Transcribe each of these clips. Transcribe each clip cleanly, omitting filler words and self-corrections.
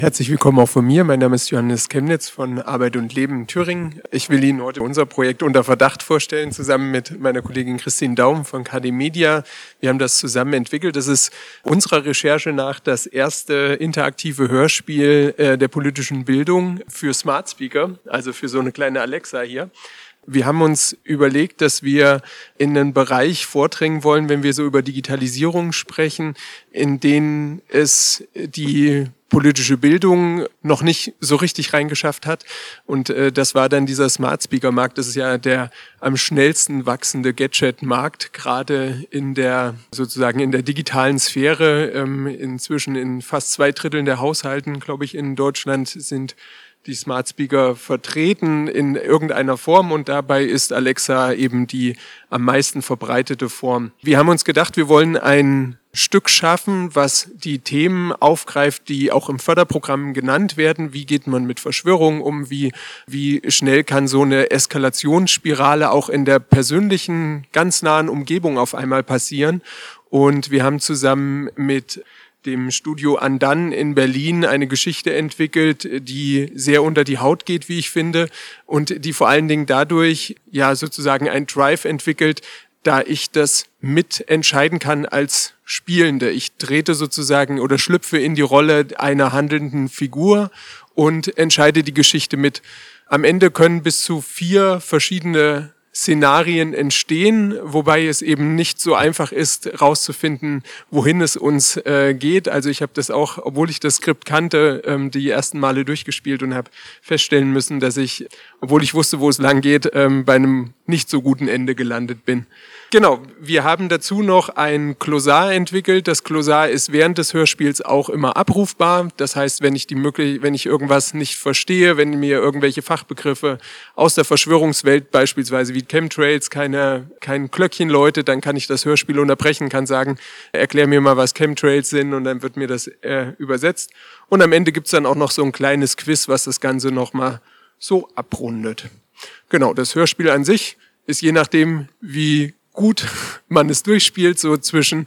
Herzlich willkommen auch von mir. Mein Name ist Johannes Chemnitz von Arbeit und Leben in Thüringen. Ich will Ihnen heute unser Projekt Unter Verdacht vorstellen, zusammen mit meiner Kollegin Christine Daum von KD Media. Wir haben das zusammen entwickelt. Das ist unserer Recherche nach das erste interaktive Hörspiel der politischen Bildung für Smart Speaker, also für so eine kleine Alexa hier. Wir haben uns überlegt, dass wir in einen Bereich vordringen wollen, wenn wir so über Digitalisierung sprechen, in denen es die politische Bildung noch nicht so richtig reingeschafft hat. Und das war dann dieser Smart Speaker Markt. Das ist ja der am schnellsten wachsende Gadget-Markt, gerade in der digitalen Sphäre. Inzwischen in fast 2/3 der Haushalten, glaube ich, in Deutschland sind die Smart Speaker vertreten in irgendeiner Form, und dabei ist Alexa eben die am meisten verbreitete Form. Wir haben uns gedacht, wir wollen ein Stück schaffen, was die Themen aufgreift, die auch im Förderprogramm genannt werden. Wie geht man mit Verschwörungen um? Wie schnell kann so eine Eskalationsspirale auch in der persönlichen, ganz nahen Umgebung auf einmal passieren? Und wir haben zusammen mit dem Studio Andan in Berlin eine Geschichte entwickelt, die sehr unter die Haut geht, wie ich finde, und die vor allen Dingen dadurch ja sozusagen ein Drive entwickelt, da ich das mitentscheiden kann als Spielende. Ich trete sozusagen oder schlüpfe in die Rolle einer handelnden Figur und entscheide die Geschichte mit. Am Ende können bis zu 4 verschiedene Szenarien entstehen, wobei es eben nicht so einfach ist, rauszufinden, wohin es uns geht. Also ich habe das auch, obwohl ich das Skript kannte, die ersten Male durchgespielt und habe feststellen müssen, dass ich, obwohl ich wusste, wo es lang geht, bei einem nicht so guten Ende gelandet bin. Genau, wir haben dazu noch ein Glossar entwickelt. Das Glossar ist während des Hörspiels auch immer abrufbar. Das heißt, wenn ich irgendwas nicht verstehe, wenn mir irgendwelche Fachbegriffe aus der Verschwörungswelt beispielsweise wie Chemtrails kein Glöckchen läutet, dann kann ich das Hörspiel unterbrechen, kann sagen, erklär mir mal, was Chemtrails sind, und dann wird mir das übersetzt. Und am Ende gibt's dann auch noch so ein kleines Quiz, was das Ganze nochmal so abrundet. Genau, das Hörspiel an sich ist je nachdem, wie gut man es durchspielt, so zwischen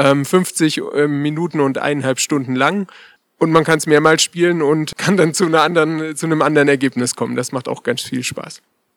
50 Minuten und 1,5 Stunden lang. Und man kann es mehrmals spielen und kann dann zu einem anderen Ergebnis kommen. Das macht auch ganz viel Spaß.